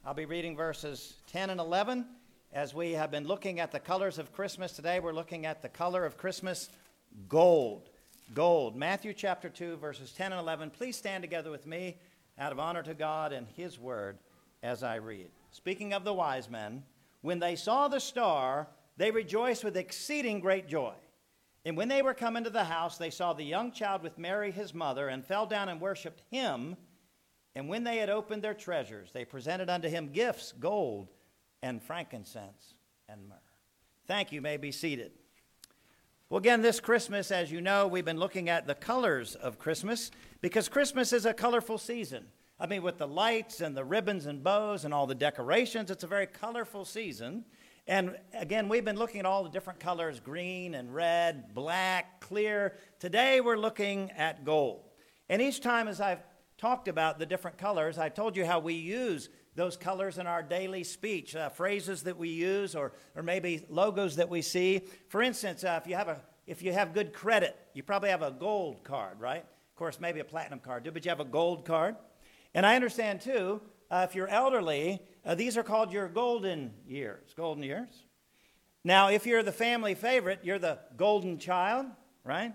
I'll be reading verses 10 and 11. As we have been looking at the colors of Christmas today, we're looking at the color of Christmas, gold. Gold. Matthew chapter 2, verses 10 and 11. Please stand together with me out of honor to God and His word as I read. Speaking of the wise men, when they saw the star, they rejoiced with exceeding great joy. And when they were come into the house, they saw the young child with Mary his mother, and fell down and worshipped him. And when they had opened their treasures, they presented unto him gifts, gold and frankincense and myrrh. Thank you. You may be seated. Well, again, this Christmas, as you know, we've been looking at the colors of Christmas because Christmas is a colorful season. I mean, with the lights and the ribbons and bows and all the decorations, it's a very colorful season. And again, we've been looking at all the different colors, green and red, black, clear. Today, we're looking at gold. And each time as I've talked about the different colors, I told you how we use those colors in our daily speech, phrases that we use or maybe logos that we see. For instance, if you have good credit, you probably have a gold card, right? Of course, maybe a platinum card too, but you have a gold card. And I understand too, if you're elderly, these are called your golden years. Golden years. Now, if you're the family favorite, you're the golden child, right?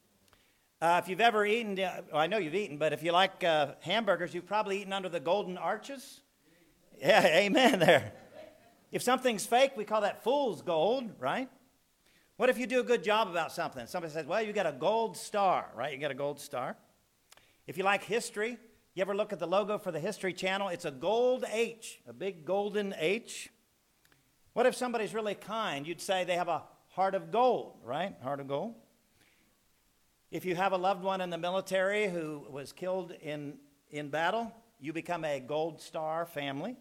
If you've ever eaten, well, I know you've eaten, but if you like hamburgers, you've probably eaten under the golden arches. Yeah, amen there. If something's fake, we call that fool's gold, right? What if you do a good job about something? Somebody says, well, you got a gold star, right? You got a gold star. If you like history, you ever look at the logo for the History Channel? It's a gold H, a big golden H. What if somebody's really kind? You'd say they have a heart of gold, right? Heart of gold. If you have a loved one in the military who was killed in battle, you become a gold star family.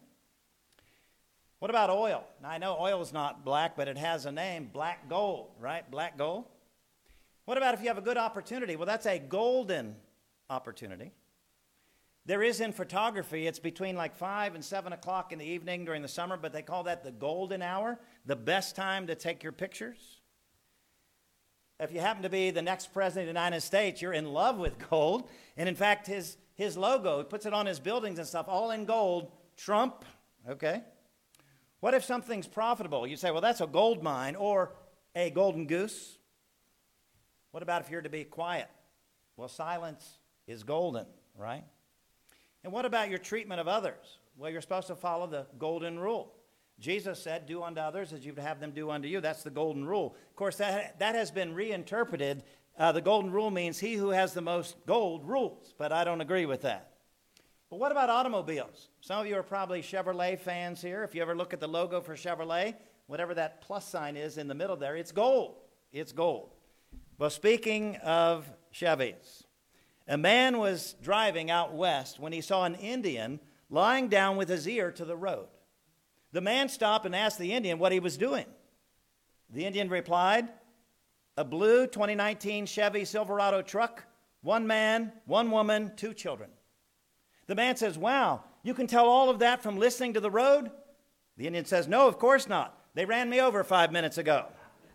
What about oil? Now, I know oil is not black, but it has a name, black gold, right? Black gold. What about if you have a good opportunity? Well, that's a golden opportunity. There is in photography, it's between like 5 and 7 o'clock in the evening during the summer, but they call that the golden hour, the best time to take your pictures. If you happen to be the next president of the United States, you're in love with gold. And in fact, his logo, he puts it on his buildings and stuff, all in gold, Trump, okay? What if something's profitable? You say, well, that's a gold mine or a golden goose. What about if you're to be quiet? Well, silence is golden, right? And what about your treatment of others? Well, you're supposed to follow the golden rule. Jesus said, do unto others as you'd have them do unto you. That's the golden rule. Of course, that has been reinterpreted. The golden rule means he who has the most gold rules, but I don't agree with that. But what about automobiles? Some of you are probably Chevrolet fans here. If you ever look at the logo for Chevrolet, whatever that plus sign is in the middle there, it's gold. It's gold. Well, speaking of Chevys, a man was driving out west when he saw an Indian lying down with his ear to the road. The man stopped and asked the Indian what he was doing. The Indian replied, a blue 2019 Chevy Silverado truck, one man, one woman, two children. The man says, wow, you can tell all of that from listening to the road? The Indian says, no, of course not. They ran me over 5 minutes ago.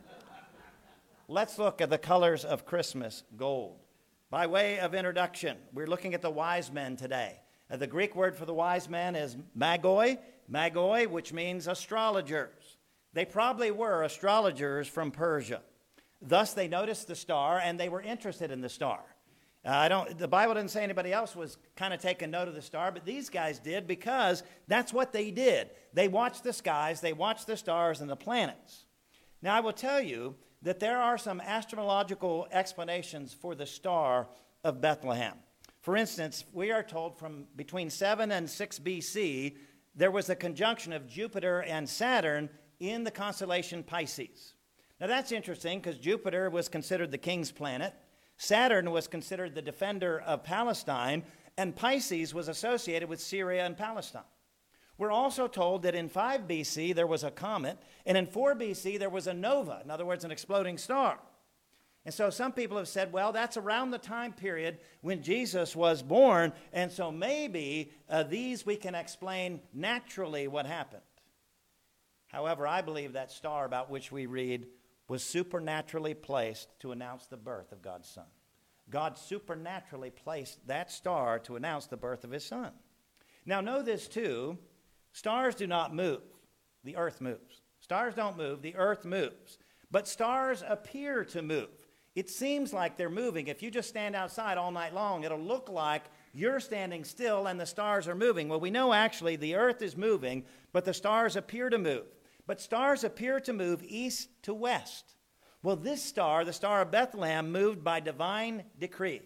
Let's look at the colors of Christmas, gold. By way of introduction, we're looking at the wise men today. The Greek word for the wise men is magoi, which means astrologers. They probably were astrologers from Persia. Thus, they noticed the star, and they were interested in the star. The Bible didn't say anybody else was kind of taking note of the star, but these guys did because that's what they did. They watched the skies, they watched the stars and the planets. Now, I will tell you that there are some astrological explanations for the star of Bethlehem. For instance, we are told from between 7 and 6 BC, there was a conjunction of Jupiter and Saturn in the constellation Pisces. Now that's interesting because Jupiter was considered the king's planet, Saturn was considered the defender of Palestine, and Pisces was associated with Syria and Palestine. We're also told that in 5 BC there was a comet, and in 4 BC there was a nova, in other words, an exploding star. And so some people have said, well, that's around the time period when Jesus was born, and so maybe these we can explain naturally what happened. However, I believe that star about which we read was supernaturally placed to announce the birth of God's Son. God supernaturally placed that star to announce the birth of his Son. Now, know this too, Stars do not move. The earth moves. Stars don't move. The earth moves. But stars appear to move. It seems like they're moving. If you just stand outside all night long, it'll look like you're standing still and the stars are moving. Well, we know actually the earth is moving, but the stars appear to move. But stars appear to move east to west. Well, this star, the Star of Bethlehem, moved by divine decree.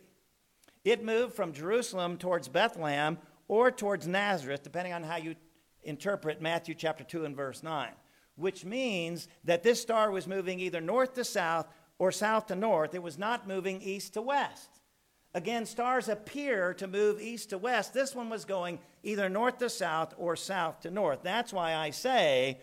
It moved from Jerusalem towards Bethlehem or towards Nazareth, depending on how you interpret Matthew chapter 2 and verse 9, which means that this star was moving either north to south or south to north. It was not moving east to west. Again, stars appear to move east to west. This one was going either north to south or south to north. That's why I say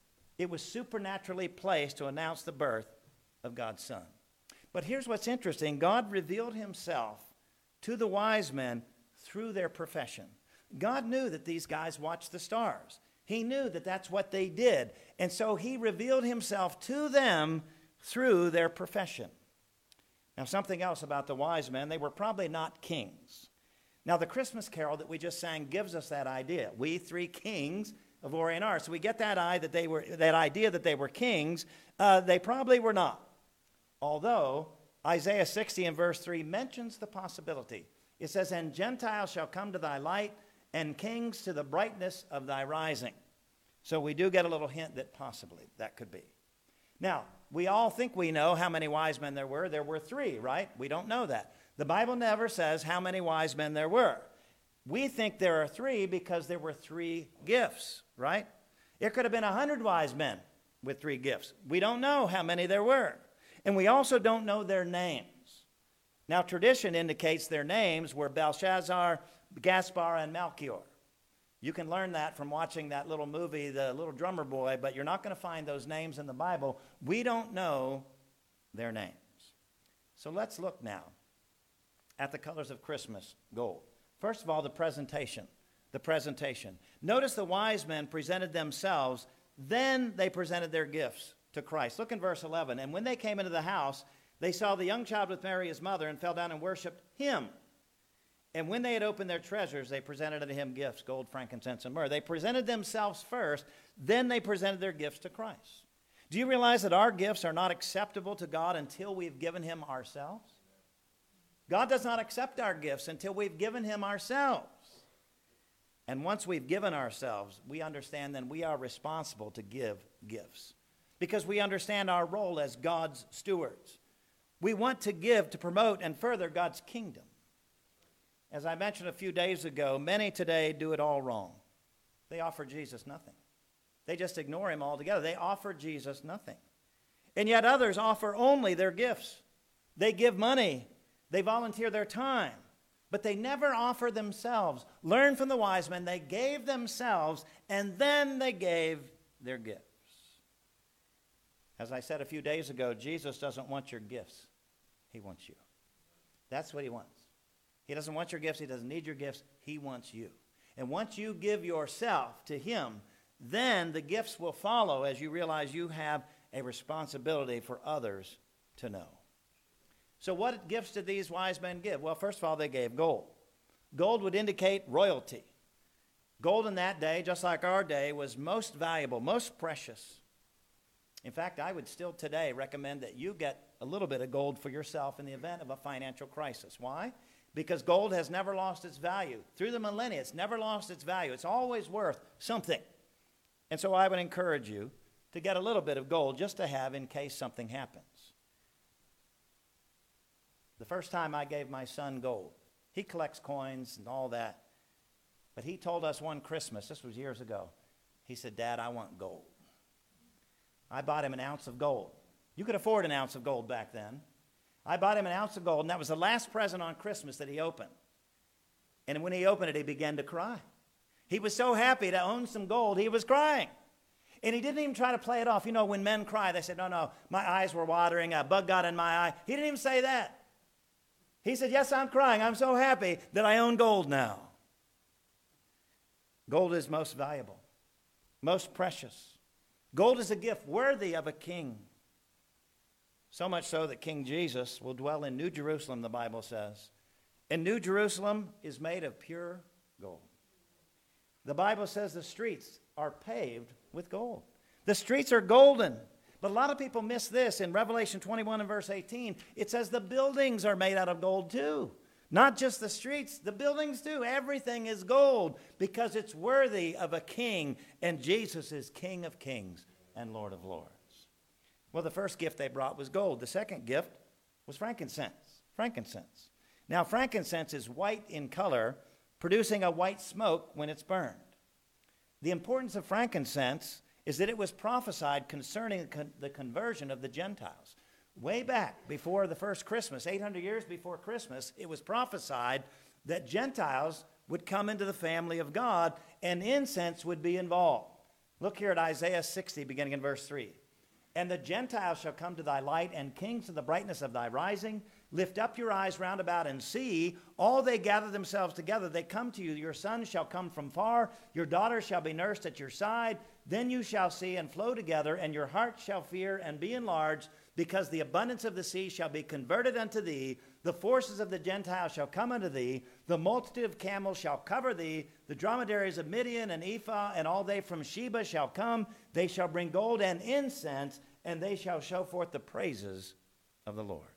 it was supernaturally placed to announce the birth of God's Son. But here's what's interesting. God revealed himself to the wise men through their profession. God knew that these guys watched the stars. He knew that that's what they did. And so he revealed himself to them through their profession. Now, something else about the wise men, they were probably not kings. Now, the Christmas carol that we just sang gives us that idea. We three kings of Orient are. So we get that idea that they were kings. They probably were not. Although Isaiah 60 and verse 3 mentions the possibility. It says, "And Gentiles shall come to thy light, and kings to the brightness of thy rising." So we do get a little hint that possibly that could be. Now, we all think we know how many wise men there were. There were 3, right? We don't know that. The Bible never says how many wise men there were. We think there are 3 because there were 3 gifts, right? It could have been 100 wise men with 3 gifts. We don't know how many there were. And we also don't know their names. Now, tradition indicates their names were Belshazzar, Gaspar, and Melchior. You can learn that from watching that little movie, The Little Drummer Boy, but you're not going to find those names in the Bible. We don't know their names. So let's look now at the colors of Christmas, gold. First of all, the presentation. The presentation. Notice the wise men presented themselves, then they presented their gifts to Christ. Look in verse 11. "And when they came into the house, they saw the young child with Mary his mother, and fell down and worshipped him. And when they had opened their treasures, they presented unto him gifts, gold, frankincense, and myrrh." They presented themselves first, then they presented their gifts to Christ. Do you realize that our gifts are not acceptable to God until we've given him ourselves? God does not accept our gifts until we've given him ourselves. And once we've given ourselves, we understand then we are responsible to give gifts, because we understand our role as God's stewards. We want to give to promote and further God's kingdom. As I mentioned a few days ago, many today do it all wrong. They offer Jesus nothing. They just ignore him altogether. They offer Jesus nothing. And yet others offer only their gifts. They give money. They volunteer their time. But they never offer themselves. Learn from the wise men. They gave themselves, and then they gave their gifts. As I said a few days ago, Jesus doesn't want your gifts. He wants you. That's what he wants. He doesn't want your gifts. He doesn't need your gifts. He wants you. And once you give yourself to him, then the gifts will follow as you realize you have a responsibility for others to know. So what gifts did these wise men give? Well, first of all, they gave gold. Gold would indicate royalty. Gold in that day, just like our day, was most valuable, most precious. In fact, I would still today recommend that you get a little bit of gold for yourself in the event of a financial crisis. Why? Because gold has never lost its value. Through the millennia, it's never lost its value. It's always worth something. And so I would encourage you to get a little bit of gold just to have in case something happens. The first time I gave my son gold, he collects coins and all that, but he told us one Christmas, this was years ago, he said, "Dad, I want gold." I bought him an ounce of gold. You could afford an ounce of gold back then. I bought him an ounce of gold, and that was the last present on Christmas that he opened. And when he opened it, he began to cry. He was so happy to own some gold, he was crying. And he didn't even try to play it off. You know, when men cry, they say, no, my eyes were watering, a bug got in my eye. He didn't even say that. He said, "Yes, I'm crying. I'm so happy that I own gold now." Gold is most valuable, most precious. Gold is a gift worthy of a king. So much so that King Jesus will dwell in New Jerusalem, the Bible says. And New Jerusalem is made of pure gold. The Bible says the streets are paved with gold. The streets are golden. But a lot of people miss this. In Revelation 21 and verse 18, it says the buildings are made out of gold too. Not just the streets, the buildings too. Everything is gold because it's worthy of a king, and Jesus is King of kings and Lord of lords. Well, the first gift they brought was gold. The second gift was frankincense. Frankincense. Now, frankincense is white in color, producing a white smoke when it's burned. The importance of frankincense is that it was prophesied concerning the conversion of the Gentiles. Way back before the first Christmas, 800 years before Christmas, it was prophesied that Gentiles would come into the family of God and incense would be involved. Look here at Isaiah 60, beginning in verse 3. And the Gentiles shall come to thy light, and kings to the brightness of thy rising. Lift up your eyes round about and see. All they gather themselves together. They come to you. Your sons shall come from far. Your daughters shall be nursed at your side. Then you shall see and flow together, and your heart shall fear and be enlarged, because the abundance of the sea shall be converted unto thee. The forces of the Gentiles shall come unto thee. The multitude of camels shall cover thee. The dromedaries of Midian and Ephah and all they from Sheba shall come. They shall bring gold and incense, and they shall show forth the praises of the Lord.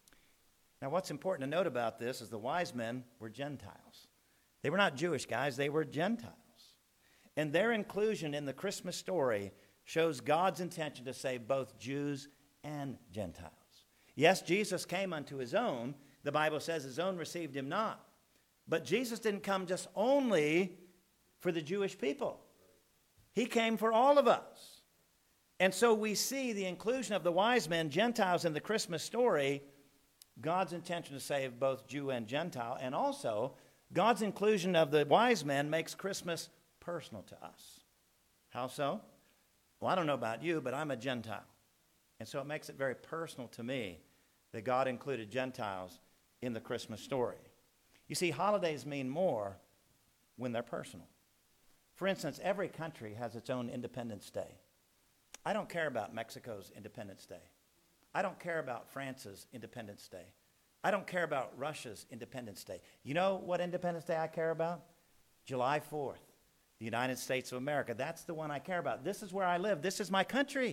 Now, what's important to note about this is the wise men were Gentiles. They were not Jewish guys, they were Gentiles. And their inclusion in the Christmas story shows God's intention to save both Jews and Gentiles. Yes, Jesus came unto his own. The Bible says his own received him not. But Jesus didn't come just only for the Jewish people. He came for all of us. And so we see the inclusion of the wise men, Gentiles, in the Christmas story, God's intention to save both Jew and Gentile, and also God's inclusion of the wise men makes Christmas personal to us. How so? Well, I don't know about you, but I'm a Gentile. And so it makes it very personal to me that God included Gentiles in the Christmas story. You see, holidays mean more when they're personal. For instance, every country has its own Independence Day. I don't care about Mexico's Independence Day. I don't care about France's Independence Day. I don't care about Russia's Independence Day. You know what Independence Day I care about? July 4th, the United States of America. That's the one I care about. This is where I live. This is my country.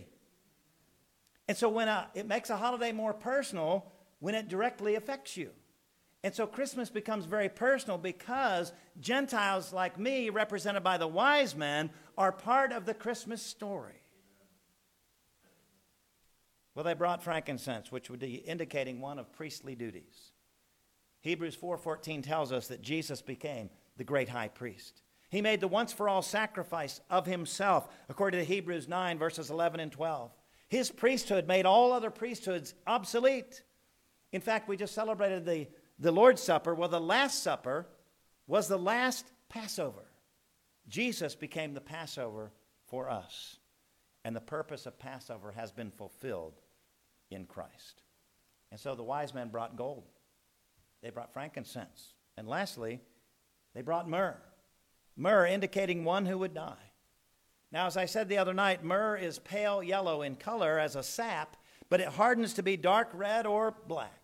And so when it makes a holiday more personal when it directly affects you. And so Christmas becomes very personal because Gentiles like me, represented by the wise men, are part of the Christmas story. Well, they brought frankincense, which would be indicating one of priestly duties. Hebrews 4:14 tells us that Jesus became the great high priest. He made the once-for-all sacrifice of himself, according to Hebrews 9, verses 11 and 12. His priesthood made all other priesthoods obsolete. In fact, we just celebrated the Lord's Supper. Well, the Last Supper was the last Passover. Jesus became the Passover for us. And the purpose of Passover has been fulfilled in Christ. And so the wise men brought gold. They brought frankincense. And lastly, they brought myrrh. Myrrh indicating one who would die. Now, as I said the other night, myrrh is pale yellow in color as a sap, but it hardens to be dark red or black.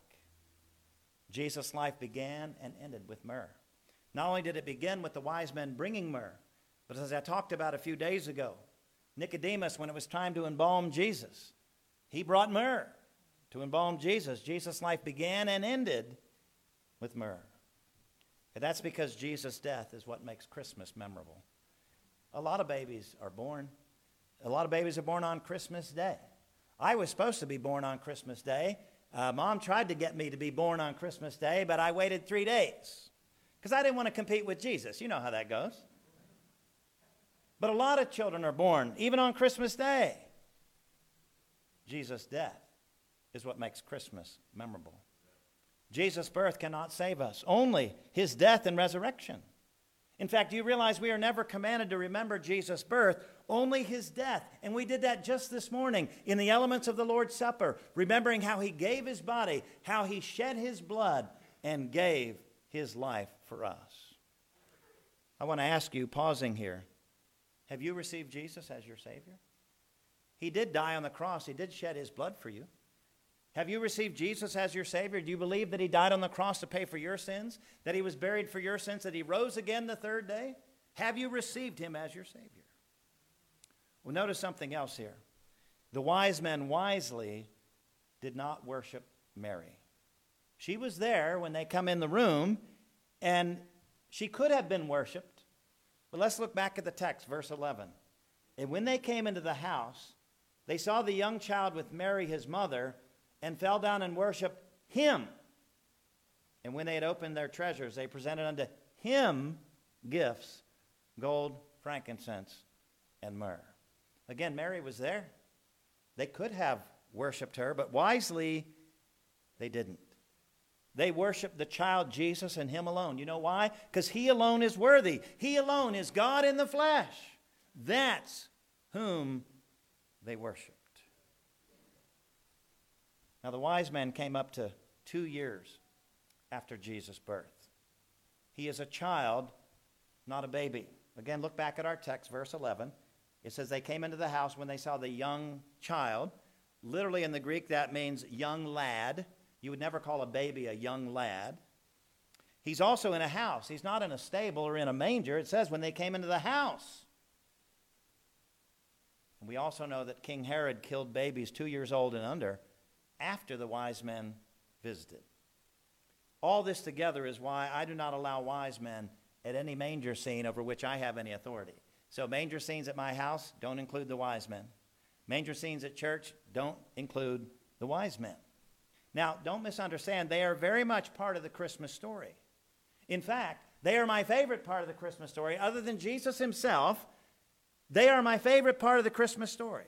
Jesus' life began and ended with myrrh. Not only did it begin with the wise men bringing myrrh, but as I talked about a few days ago, Nicodemus, when it was time to embalm Jesus, he brought myrrh to embalm Jesus. Jesus' life began and ended with myrrh. And that's because Jesus' death is what makes Christmas memorable. A lot of babies are born. A lot of babies are born on Christmas Day. I was supposed to be born on Christmas Day. Mom tried to get me to be born on Christmas Day, but I waited 3 days because I didn't want to compete with Jesus. You know how that goes. But a lot of children are born, even on Christmas Day. Jesus' death is what makes Christmas memorable. Jesus' birth cannot save us, only his death and resurrection. In fact, do you realize we are never commanded to remember Jesus' birth, only his death? And we did that just this morning in the elements of the Lord's Supper, remembering how he gave his body, how he shed his blood, and gave his life for us. I want to ask you, pausing here, have you received Jesus as your Savior? He did die on the cross. He did shed his blood for you. Have you received Jesus as your Savior? Do you believe that he died on the cross to pay for your sins, that he was buried for your sins, that he rose again the third day? Have you received him as your Savior? Well, notice something else here. The wise men wisely did not worship Mary. She was there when they come in the room, and she could have been worshiped. But let's look back at the text, verse 11. And when they came into the house, they saw the young child with Mary, his mother, and fell down and worshiped him. And when they had opened their treasures, they presented unto him gifts, gold, frankincense, and myrrh. Again, Mary was there. They could have worshiped her, but wisely they didn't. They worshiped the child Jesus and him alone. You know why? Because he alone is worthy. He alone is God in the flesh. That's whom they worshiped. Now, the wise men came up to 2 years after Jesus' birth. He is a child, not a baby. Again, look back at our text, verse 11. It says they came into the house when they saw the young child. Literally in the Greek, that means young lad. You would never call a baby a young lad. He's also in a house. He's not in a stable or in a manger. It says when they came into the house. And we also know that King Herod killed babies 2 years old and under after the wise men visited. All this together is why I do not allow wise men at any manger scene over which I have any authority. So manger scenes at my house don't include the wise men. Manger scenes at church don't include the wise men. Now, don't misunderstand. They are very much part of the Christmas story. In fact, they are my favorite part of the Christmas story. Other than Jesus himself, they are my favorite part of the Christmas story.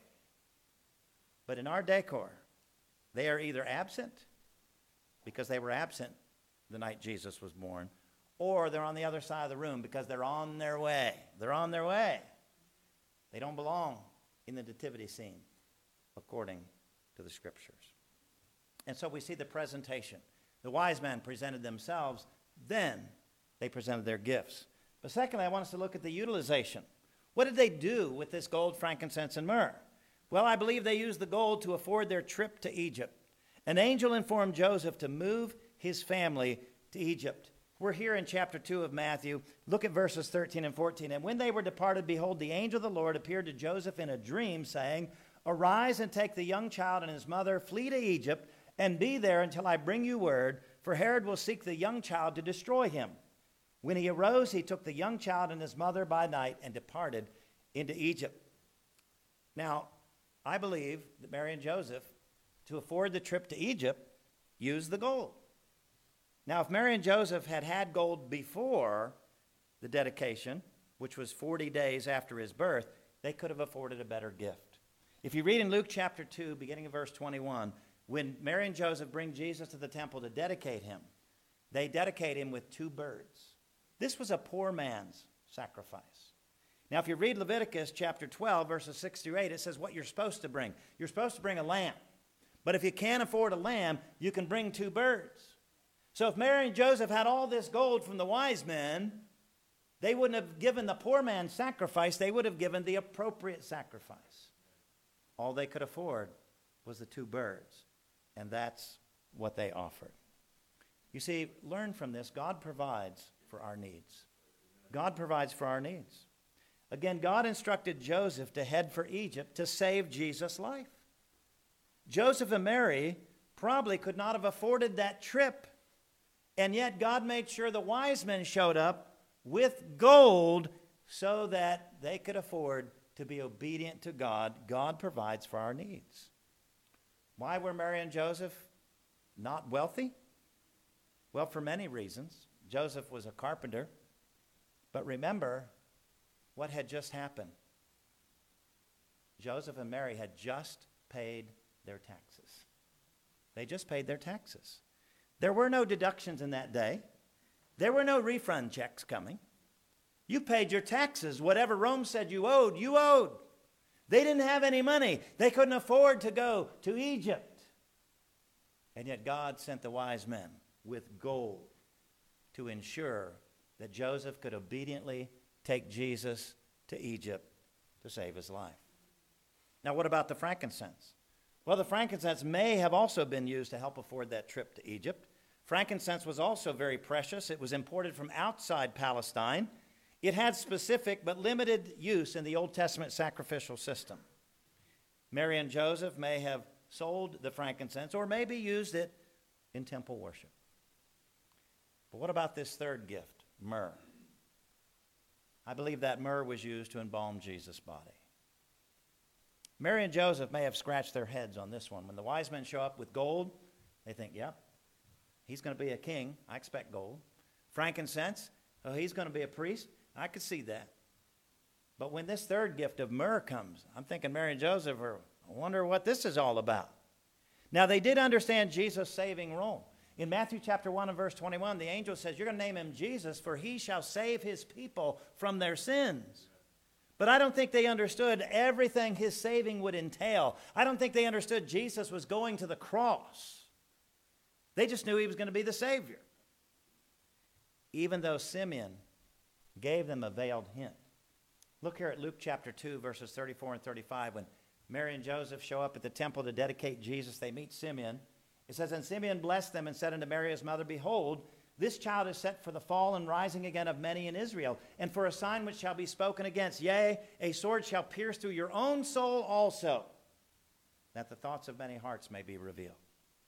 But in our decor, they are either absent, because they were absent the night Jesus was born, or they're on the other side of the room because they're on their way. They're on their way. They don't belong in the nativity scene, according to the scriptures. And so we see the presentation. The wise men presented themselves, then they presented their gifts. But secondly, I want us to look at the utilization. What did they do with this gold, frankincense, and myrrh? Well, I believe they used the gold to afford their trip to Egypt. An angel informed Joseph to move his family to Egypt. We're here in chapter 2 of Matthew. Look at verses 13 and 14. And when they were departed, behold, the angel of the Lord appeared to Joseph in a dream, saying, Arise and take the young child and his mother, flee to Egypt, and be there until I bring you word, for Herod will seek the young child to destroy him. When he arose, he took the young child and his mother by night and departed into Egypt. Now, I believe that Mary and Joseph, to afford the trip to Egypt, used the gold. Now, if Mary and Joseph had had gold before the dedication, which was 40 days after his birth, they could have afforded a better gift. If you read in Luke chapter 2, beginning of verse 21, when Mary and Joseph bring Jesus to the temple to dedicate him, they dedicate him with 2 birds. This was a poor man's sacrifice. Now, if you read Leviticus chapter 12, verses 6 through 8, it says what you're supposed to bring. You're supposed to bring a lamb. But if you can't afford a lamb, you can bring 2 birds. So if Mary and Joseph had all this gold from the wise men, they wouldn't have given the poor man's sacrifice. They would have given the appropriate sacrifice. All they could afford was the 2 birds. And that's what they offered. You see, learn from this. God provides for our needs. God provides for our needs. Again, God instructed Joseph to head for Egypt to save Jesus' life. Joseph and Mary probably could not have afforded that trip. And yet God made sure the wise men showed up with gold so that they could afford to be obedient to God. God provides for our needs. Why were Mary and Joseph not wealthy? Well, for many reasons. Joseph was a carpenter. But remember what had just happened. Joseph and Mary had just paid their taxes. They just paid their taxes. There were no deductions in that day. There were no refund checks coming. You paid your taxes. Whatever Rome said you owed, you owed. They didn't have any money. They couldn't afford to go to Egypt. And yet God sent the wise men with gold to ensure that Joseph could obediently take Jesus to Egypt to save his life. Now, what about the frankincense? Well, the frankincense may have also been used to help afford that trip to Egypt. Frankincense was also very precious. It was imported from outside Palestine. It had specific but limited use in the Old Testament sacrificial system. Mary and Joseph may have sold the frankincense or maybe used it in temple worship. But what about this third gift, myrrh? I believe that myrrh was used to embalm Jesus' body. Mary and Joseph may have scratched their heads on this one. When the wise men show up with gold, they think, yep, he's going to be a king. I expect gold. Frankincense, oh, he's going to be a priest. I could see that. But when this third gift of myrrh comes, I'm thinking Mary and Joseph I wonder what this is all about. Now, they did understand Jesus' saving role. In Matthew chapter 1 and verse 21, the angel says, you're going to name him Jesus, for he shall save his people from their sins. But I don't think they understood everything his saving would entail. I don't think they understood Jesus was going to the cross. They just knew he was going to be the Savior. Even though Simeon gave them a veiled hint. Look here at Luke chapter 2, verses 34 and 35. When Mary and Joseph show up at the temple to dedicate Jesus, they meet Simeon. It says, and Simeon blessed them and said unto Mary his mother, behold, this child is set for the fall and rising again of many in Israel, and for a sign which shall be spoken against. Yea, a sword shall pierce through your own soul also, that the thoughts of many hearts may be revealed.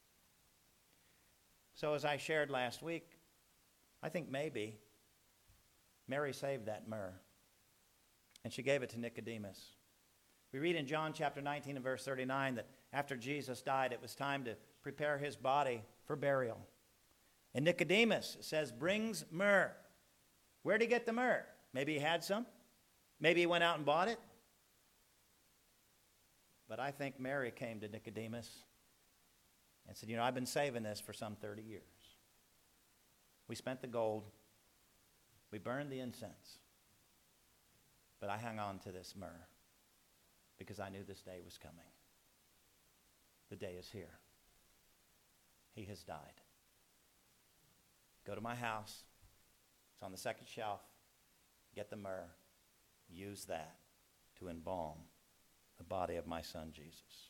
So as I shared last week, I think maybe Mary saved that myrrh, and she gave it to Nicodemus. We read in John chapter 19 and verse 39 that after Jesus died, it was time to prepare his body for burial. And Nicodemus, says, brings myrrh. Where'd he get the myrrh? Maybe he had some. Maybe he went out and bought it. But I think Mary came to Nicodemus and said, I've been saving this for some 30 years. We spent the gold. We burned the incense. But I hung on to this myrrh because I knew this day was coming. The day is here. He has died. Go to my house. It's on the second shelf. Get the myrrh. Use that to embalm the body of my son Jesus.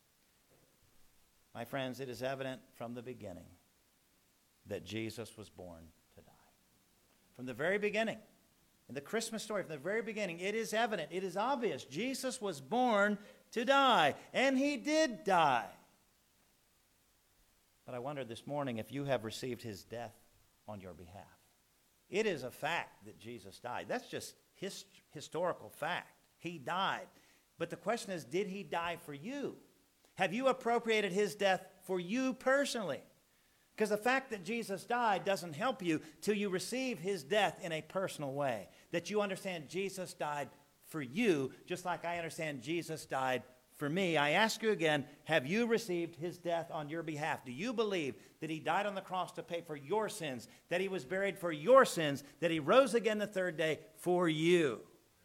My friends, it is evident from the beginning that Jesus was born to die. From the very beginning, in the Christmas story, from the very beginning, it is evident, it is obvious. Jesus was born to die, and he did die. But I wonder this morning if you have received his death on your behalf. It is a fact that Jesus died. That's just historical fact. He died. But the question is, did he die for you? Have you appropriated his death for you personally? Because the fact that Jesus died doesn't help you till you receive his death in a personal way. That you understand Jesus died for you, just like I understand Jesus died for me. I ask you again, have you received his death on your behalf? Do you believe that he died on the cross to pay for your sins, that he was buried for your sins, that he rose again the third day for you?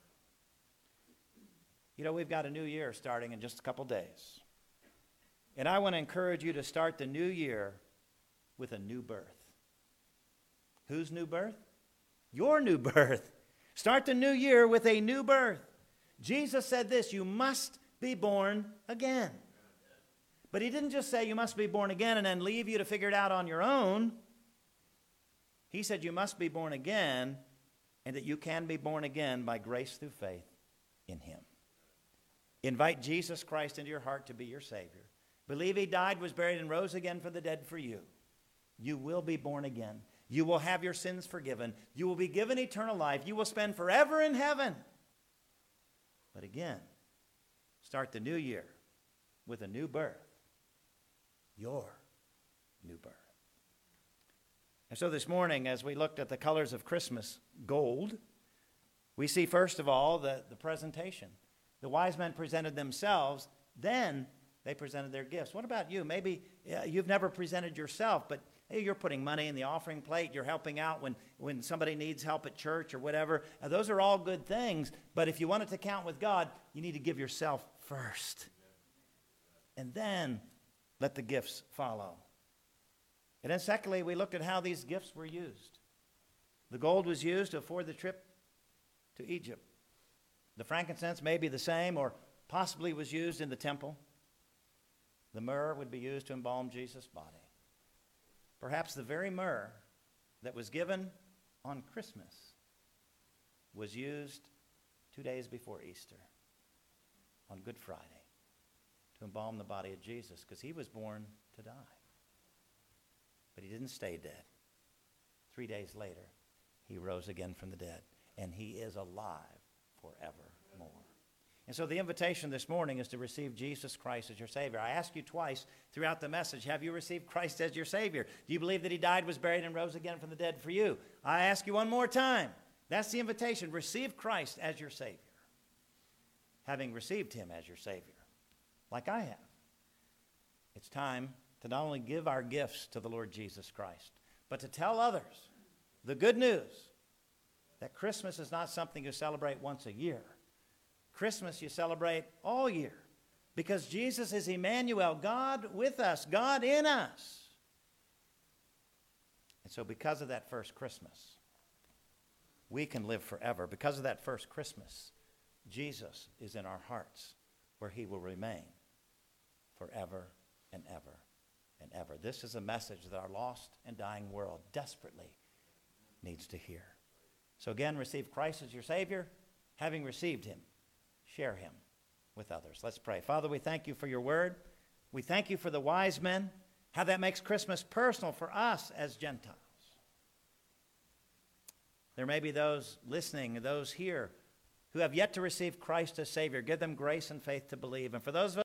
We've got a new year starting in just a couple days. And I want to encourage you to start the new year with a new birth. Whose new birth? Your new birth. Start the new year with a new birth. Jesus said this, you must be born again. But he didn't just say you must be born again and then leave you to figure it out on your own. He said you must be born again and that you can be born again by grace through faith in him. Invite Jesus Christ into your heart to be your Savior. Believe he died, was buried, and rose again from the dead for you. You will be born again. You will have your sins forgiven. You will be given eternal life. You will spend forever in heaven. But again, start the new year with a new birth. Your new birth. And so this morning, as we looked at the colors of Christmas, gold, we see first of all the presentation. The wise men presented themselves, then they presented their gifts. What about you? Maybe you've never presented yourself, but hey, you're putting money in the offering plate. You're helping out when somebody needs help at church or whatever. Now, those are all good things, but if you want it to count with God, you need to give yourself first. And then let the gifts follow. And then secondly, we looked at how these gifts were used. The gold was used to afford the trip to Egypt. The frankincense may be the same or possibly was used in the temple. The myrrh would be used to embalm Jesus' body. Perhaps the very myrrh that was given on Christmas was used 2 days before Easter, on Good Friday, to embalm the body of Jesus, because he was born to die. But he didn't stay dead. 3 days later, he rose again from the dead, and he is alive forevermore. And so the invitation this morning is to receive Jesus Christ as your Savior. I asked you twice throughout the message, have you received Christ as your Savior? Do you believe that he died, was buried, and rose again from the dead for you? I ask you one more time. That's the invitation. Receive Christ as your Savior. Having received him as your Savior, like I have, it's time to not only give our gifts to the Lord Jesus Christ, but to tell others the good news that Christmas is not something you celebrate once a year. Christmas you celebrate all year, because Jesus is Emmanuel, God with us, God in us. And so because of that first Christmas, we can live forever. Because of that first Christmas, Jesus is in our hearts, where he will remain forever and ever and ever. This is a message that our lost and dying world desperately needs to hear. So again, receive Christ as your Savior. Having received him, share him with others. Let's pray. Father, we thank you for your word. We thank you for the wise men, how that makes Christmas personal for us as Gentiles. There may be those listening, those here, who have yet to receive Christ as Savior. Give them grace and faith to believe. And for those of us